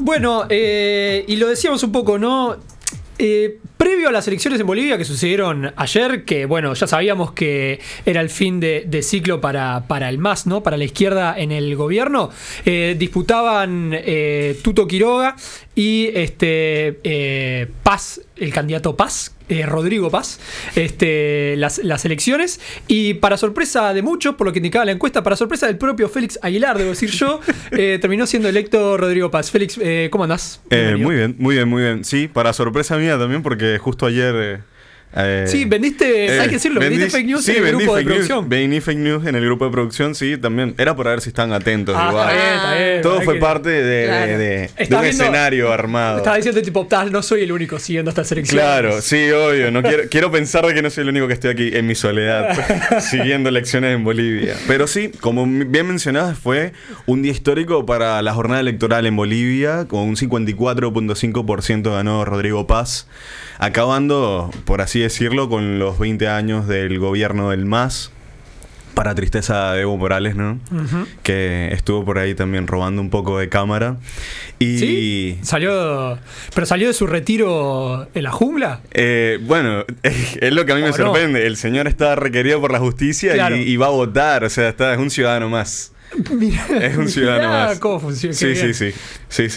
Bueno, y lo decíamos un poco, ¿no? Previo a las elecciones en Bolivia que sucedieron ayer, que bueno, ya sabíamos que era el fin de ciclo para el MAS, ¿no? Para la izquierda en el gobierno, disputaban Tuto Quiroga y Paz, el candidato Paz, Rodrigo Paz, las elecciones, y para sorpresa de muchos, por lo que indicaba la encuesta, para sorpresa del propio Félix Aguilar, debo decir yo, terminó siendo electo Rodrigo Paz. Félix, ¿cómo andás? Muy bien. Sí, para sorpresa mía también, porque justo ayer... sí, vendiste, hay que decirlo, vendiste fake news en el grupo de producción. Vendí fake news en el grupo de producción, sí, también. Era por ver si están atentos. Igual. Está bien. Todo fue parte de un escenario armado. Estaba diciendo tipo, no soy el único siguiendo estas elecciones. Claro, sí, obvio. No quiero pensar de que no soy el único que estoy aquí en mi soledad siguiendo elecciones en Bolivia. Pero sí, como bien mencionabas, fue un día histórico para la jornada electoral en Bolivia. Con un 54.5% ganó Rodrigo Paz, acabando, por así decirlo, con los 20 años del gobierno del MAS, para tristeza de Evo Morales, ¿no? Uh-huh. Que estuvo por ahí también robando un poco de cámara. Y ¿sí? ¿Salió de su retiro en la jungla? Bueno, es lo que a mí me sorprende. No. El señor está requerido por la justicia, claro, y va a votar, o sea, es un ciudadano más. Mirá, es un ciudadano más. ¿Cómo funciona? Sí.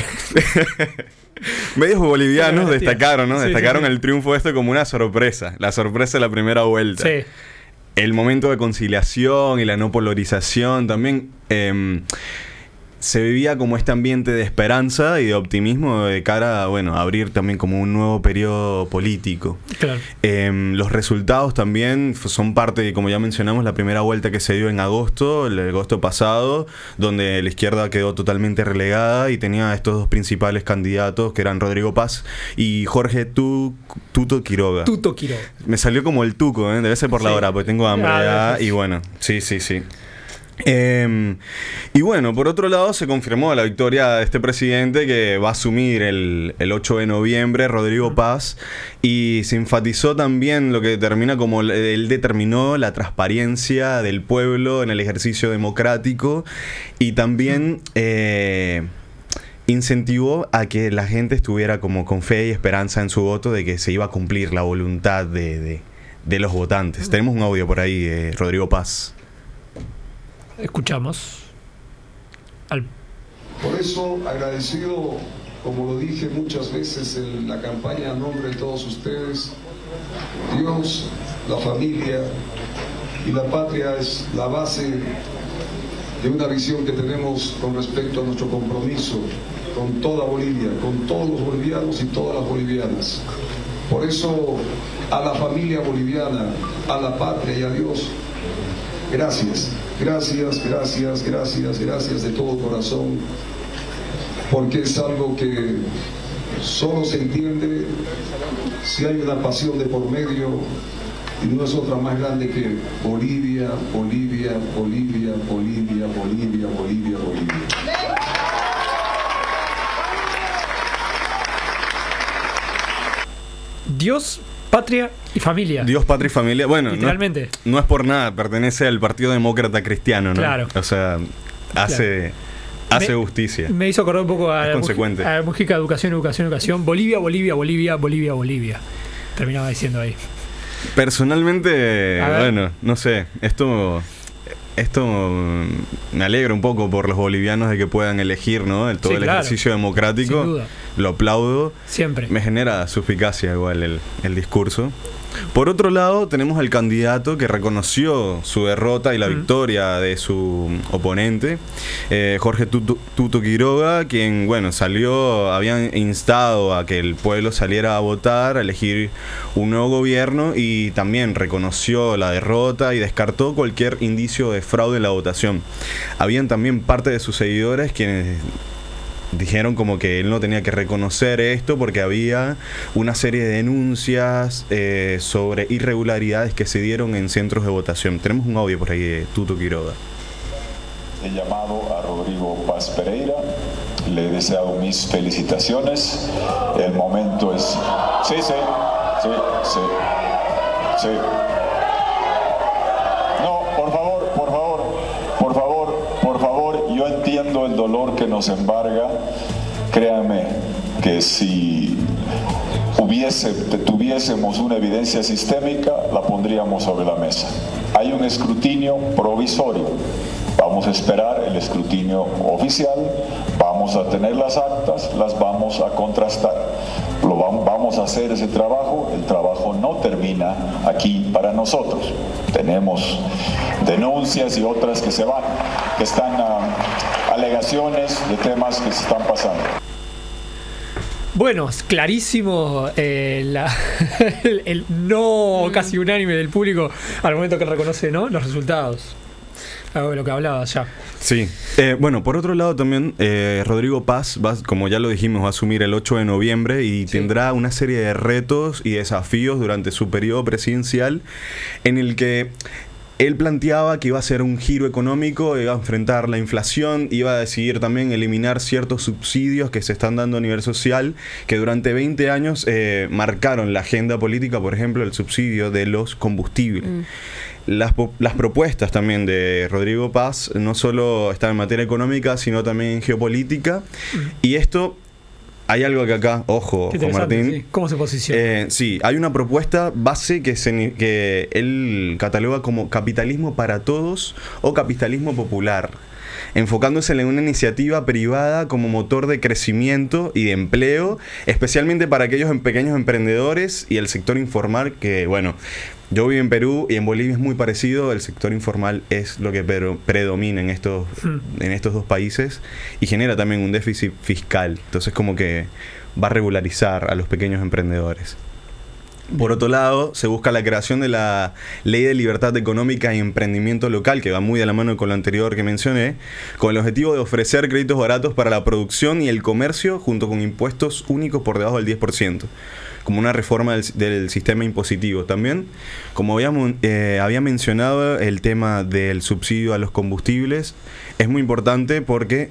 Medios bolivianos destacaron, ¿no? Destacaron el triunfo de esto como una sorpresa. La sorpresa de la primera vuelta. Sí. El momento de conciliación y la no polarización también. Se vivía como este ambiente de esperanza y de optimismo de cara a, a abrir también como un nuevo periodo político. Claro. Los resultados también son parte de, como ya mencionamos, la primera vuelta que se dio en agosto, el agosto pasado, donde la izquierda quedó totalmente relegada y tenía a estos dos principales candidatos, que eran Rodrigo Paz y Jorge Tuto Quiroga. Tuto Quiroga. Me salió como el tuco, debe ser por la hora, porque tengo hambre ya, y bueno, sí. Y bueno, por otro lado se confirmó la victoria de este presidente que va a asumir el 8 de noviembre, Rodrigo Paz, y se enfatizó también lo que determina como él determinó la transparencia del pueblo en el ejercicio democrático, y también incentivó a que la gente estuviera como con fe y esperanza en su voto de que se iba a cumplir la voluntad de los votantes. Tenemos un audio por ahí, Rodrigo Paz. Escuchamos. Por eso, agradecido, como lo dije muchas veces en la campaña a nombre de todos ustedes, Dios, la familia y la patria es la base de una visión que tenemos con respecto a nuestro compromiso con toda Bolivia, con todos los bolivianos y todas las bolivianas. Por eso, a la familia boliviana, a la patria y a Dios, gracias de todo corazón, porque es algo que solo se entiende si hay una pasión de por medio, y no es otra más grande que Bolivia. Dios, patria y familia. Dios, patria y familia. Bueno, literalmente. No es por nada, pertenece al Partido Demócrata Cristiano, ¿no? Claro. O sea, hace justicia. Me hizo acordar un poco a consecuente. Música, educación. Bolivia. Terminaba diciendo ahí. Personalmente, bueno, no sé. Esto me alegra un poco por los bolivianos de que puedan elegir, ¿no? El ejercicio democrático. Sin duda. Lo aplaudo. Siempre. Me genera suspicacia igual el discurso. Por otro lado, tenemos al candidato que reconoció su derrota y la victoria de su oponente, Jorge Tuto Quiroga, quien, habían instado a que el pueblo saliera a votar, a elegir un nuevo gobierno, y también reconoció la derrota y descartó cualquier indicio de fraude en la votación. Habían también parte de sus seguidores quienes dijeron como que él no tenía que reconocer esto porque había una serie de denuncias sobre irregularidades que se dieron en centros de votación. Tenemos un audio por ahí de Tuto Quiroga. He llamado a Rodrigo Paz Pereira, le he deseado mis felicitaciones. El momento es... Sí. No, por favor, yo entiendo el dolor que nos embarga, Créanme que si tuviésemos una evidencia sistémica, la pondríamos sobre la mesa. Hay un escrutinio provisorio. Vamos a esperar el escrutinio oficial, vamos a tener las actas, las vamos a contrastar. Vamos a hacer ese trabajo. El trabajo no termina aquí para nosotros. Tenemos denuncias y otras que se van, que están alegaciones de temas que se están pasando. Bueno, es clarísimo el no casi unánime del público al momento que reconoce, ¿no?, los resultados. Algo de lo que hablaba ya. Sí. Bueno, por otro lado también, Rodrigo Paz, como ya lo dijimos, va a asumir el 8 de noviembre y tendrá una serie de retos y desafíos durante su periodo presidencial en el que él planteaba que iba a hacer un giro económico, iba a enfrentar la inflación, iba a decidir también eliminar ciertos subsidios que se están dando a nivel social, que durante 20 años marcaron la agenda política, por ejemplo, el subsidio de los combustibles. Las propuestas también de Rodrigo Paz no solo están en materia económica, sino también en geopolítica. Y esto, hay algo que acá, ojo, Juan Martín. Sí. ¿Cómo se posiciona? Sí, hay una propuesta base que él cataloga como capitalismo para todos o capitalismo popular, enfocándose en una iniciativa privada como motor de crecimiento y de empleo, especialmente para aquellos pequeños emprendedores y el sector informal que, bueno, yo vivo en Perú y en Bolivia es muy parecido, el sector informal es lo que predomina en estos dos países y genera también un déficit fiscal, entonces como que va a regularizar a los pequeños emprendedores. Por otro lado, se busca la creación de la Ley de Libertad Económica y Emprendimiento Local, que va muy de la mano con lo anterior que mencioné, con el objetivo de ofrecer créditos baratos para la producción y el comercio, junto con impuestos únicos por debajo del 10%, como una reforma del sistema impositivo. También, como había mencionado, el tema del subsidio a los combustibles es muy importante porque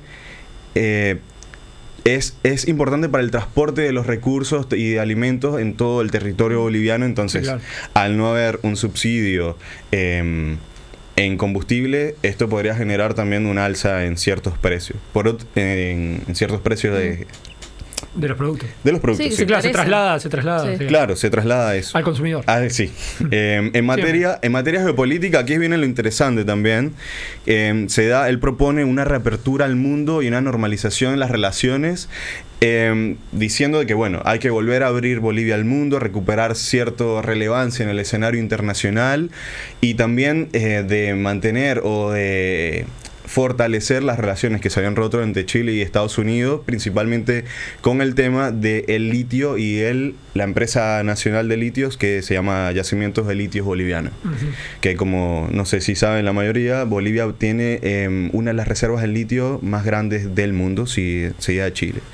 es importante para el transporte de los recursos y de alimentos en todo el territorio boliviano. Entonces, sí, claro, al no haber un subsidio en combustible, esto podría generar también un alza en ciertos precios. En ciertos precios de los productos. De los productos, sí. Claro, se traslada. Sí. Claro, se traslada eso. Al consumidor. Sí. En materia geopolítica, aquí viene lo interesante también. Él propone una reapertura al mundo y una normalización en las relaciones, diciendo de que, bueno, hay que volver a abrir Bolivia al mundo, recuperar cierta relevancia en el escenario internacional y también de mantener o de fortalecer las relaciones que se habían roto entre Chile y Estados Unidos, principalmente con el tema del litio y la empresa nacional de litios que se llama Yacimientos de Litios Bolivianos. Que, como no sé si saben la mayoría, Bolivia tiene una de las reservas de litio más grandes del mundo, seguida de Chile.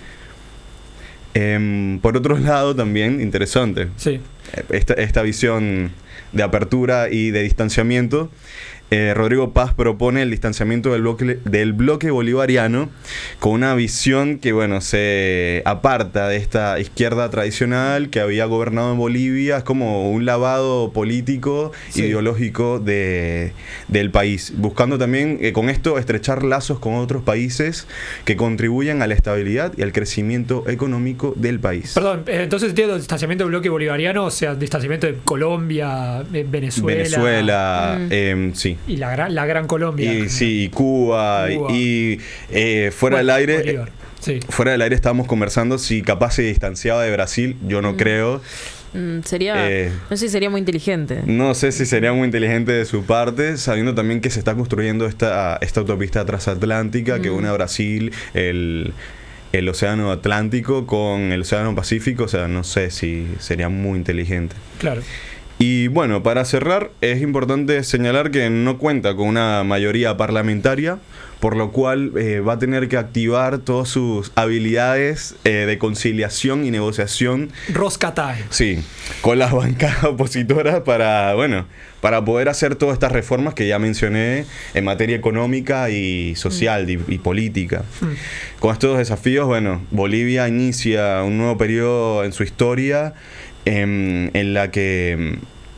Por otro lado, también interesante, sí, esta visión de apertura y de distanciamiento. Rodrigo Paz propone el distanciamiento del bloque bolivariano con una visión que, bueno, se aparta de esta izquierda tradicional que había gobernado en Bolivia. Es como un lavado político, sí, ideológico del país, buscando también con esto estrechar lazos con otros países que contribuyan a la estabilidad y al crecimiento económico del país. Perdón, entonces entiendo distanciamiento del bloque bolivariano, o sea, distanciamiento de Colombia, Venezuela, sí. Y la gran Colombia. Y sí, y Cuba. Y fuera del aire. Sí. Fuera del aire estábamos conversando si capaz se distanciaba de Brasil. Yo no creo. No sé si sería muy inteligente. No sé si sería muy inteligente de su parte, sabiendo también que se está construyendo esta autopista transatlántica que une a Brasil, el océano Atlántico con el océano Pacífico. O sea, no sé si sería muy inteligente. Claro. Y bueno, para cerrar, es importante señalar que no cuenta con una mayoría parlamentaria, por lo cual va a tener que activar todas sus habilidades de conciliación y negociación. Rosca time. Sí, con las bancadas opositoras para poder hacer todas estas reformas que ya mencioné en materia económica y social y política. Con estos desafíos, bueno, Bolivia inicia un nuevo periodo en su historia en la que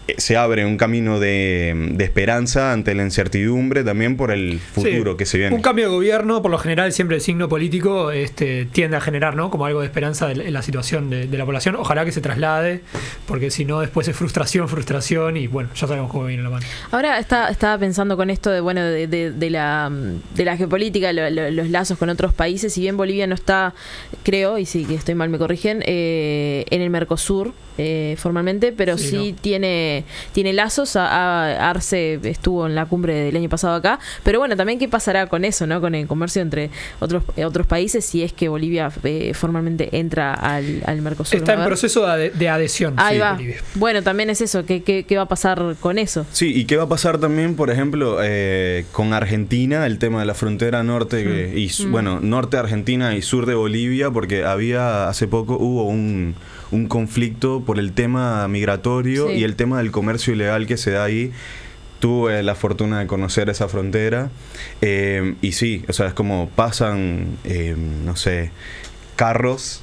se abre un camino de esperanza ante la incertidumbre también por el futuro que se viene. Un cambio de gobierno, por lo general, siempre el signo político tiende a generar, ¿no?, como algo de esperanza en la situación de la población. Ojalá que se traslade, porque si no, después es frustración, y bueno, ya sabemos cómo viene la mano. Ahora estaba pensando con esto de la geopolítica, los lazos con otros países. Si bien Bolivia no está, creo, y si estoy mal me corrigen, en el Mercosur formalmente, pero sí tiene lazos. Arce estuvo en la cumbre del año pasado acá, pero bueno, también qué pasará con eso, ¿no?, con el comercio entre otros países, si es que Bolivia formalmente entra al Mercosur. Está en proceso de adhesión. Ahí va. Bolivia. Bueno, también es eso, ¿qué va a pasar con eso? Sí, y qué va a pasar también, por ejemplo, con Argentina, el tema de la frontera norte norte de Argentina y sur de Bolivia, porque hace poco hubo un conflicto por el tema migratorio y el tema del comercio ilegal que se da ahí. Tuve la fortuna de conocer esa frontera y sí, o sea, es como pasan, no sé, carros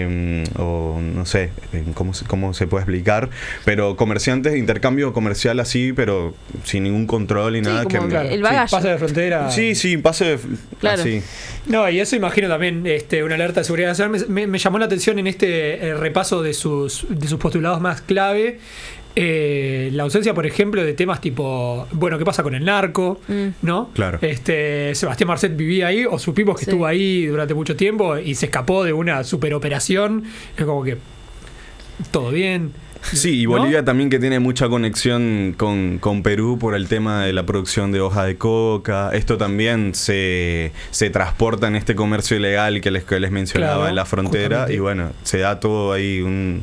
o no sé cómo se puede explicar, pero comerciantes, intercambio comercial así, pero sin ningún control y nada. El bagaje. Pase de frontera. Sí, pase claro. Así. No, y eso imagino también una alerta de seguridad nacional. Me llamó la atención en este repaso de sus postulados más clave. La ausencia, por ejemplo, de temas tipo, bueno, ¿qué pasa con el narco? ¿No? Claro. Sebastián Marcet vivía ahí, o supimos que estuvo ahí durante mucho tiempo y se escapó de una superoperación. Es como que todo bien. Sí, y Bolivia también, que tiene mucha conexión con Perú por el tema de la producción de hoja de coca. Esto también se transporta en este comercio ilegal que les mencionaba en la frontera. Justamente. Y bueno, se da todo ahí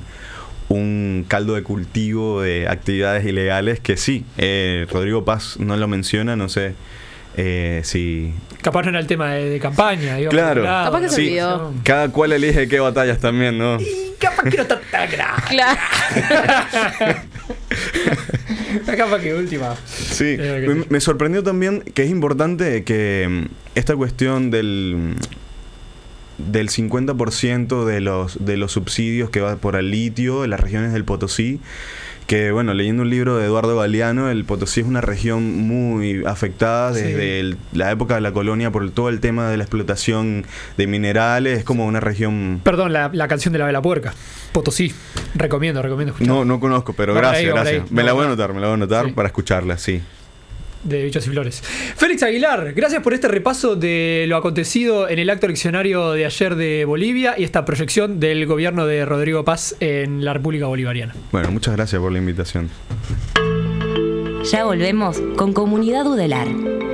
un caldo de cultivo de actividades ilegales que sí, Rodrigo Paz no lo menciona, no sé si... Capaz no era el tema de campaña. Digo, claro, capaz que se olvidó. Cada cual elige qué batallas también, ¿no? Y capaz que no está tan grave. Claro. Capaz que última. Sí, me sorprendió también que es importante que esta cuestión del 50% de los subsidios que va por el litio en las regiones del Potosí, que bueno, leyendo un libro de Eduardo Galeano, el Potosí es una región muy afectada desde la época de la colonia por todo el tema de la explotación de minerales. Es como una región... Perdón, la canción de la Vela Puerca, Potosí, recomiendo escuchar. No conozco, pero gracias. Me la voy a anotar para escucharla, sí. De Bichos y Flores. Félix Aguilar, gracias por este repaso de lo acontecido en el acto eleccionario de ayer de Bolivia y esta proyección del gobierno de Rodrigo Paz en la República Bolivariana. Bueno, muchas gracias por la invitación. Ya volvemos con Comunidad Udelar.